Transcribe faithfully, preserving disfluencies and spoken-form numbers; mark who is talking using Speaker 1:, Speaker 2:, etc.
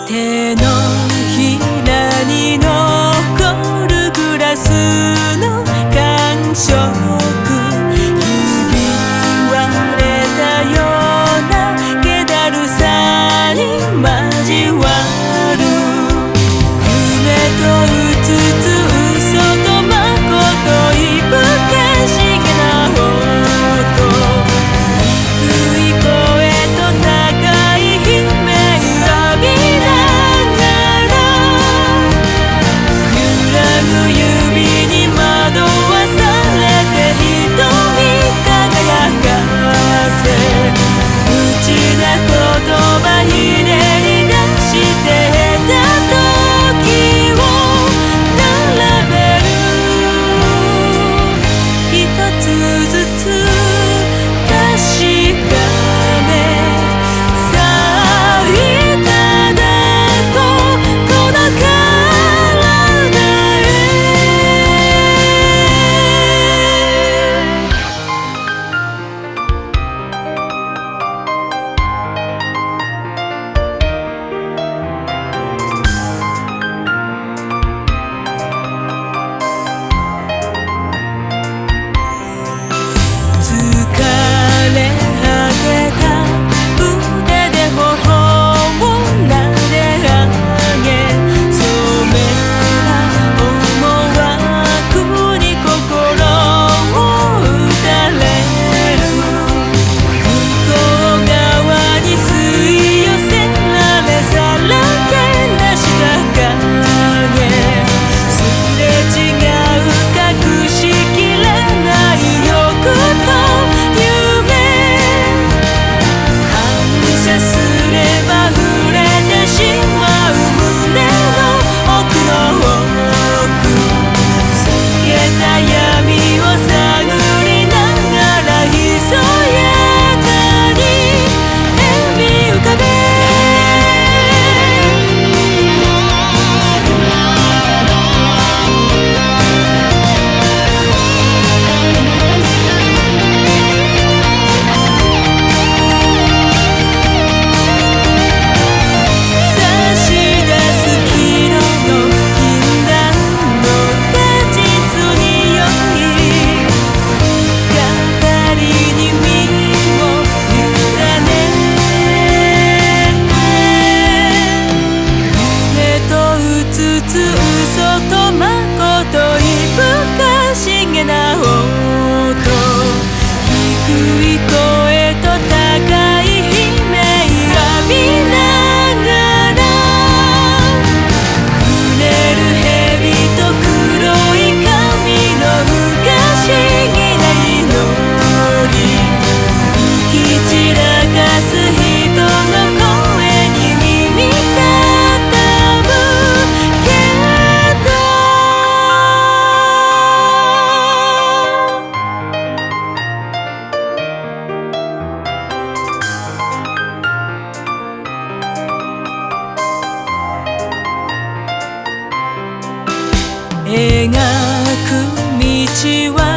Speaker 1: 手のひらに残るグラスの感触、ひび割れたような気だるさに交わる、夢とうつつ嘘とまこといぶかしげな音、低い声と高い悲鳴浴びながら、揺らぐ指に惑わされて瞳輝かせ、無知な言葉ひねり出してた時を並べる、一つずつ確かめ、さあいただこうこの体へ。疲れ果てた腕で頬を撫で上げ、染めた思惑に心を打たれる、向こう側に吸い寄せられさらけ出した影、すれ違う隠しきれない欲と夢、反射すれば触れてしまう胸の奥の奥、透けた闇を探りながらひそやかに笑み浮かべ、差し出す昨日の禁断の果実に酔い、語りに身を委ねて、夢とうつつ嘘とまこといぶかしげな音、低い声と高い悲鳴浴びながら、うねる蛇と黒い髪の不可思議な祈り、吹き散らかす人の声に耳傾けた。描く道は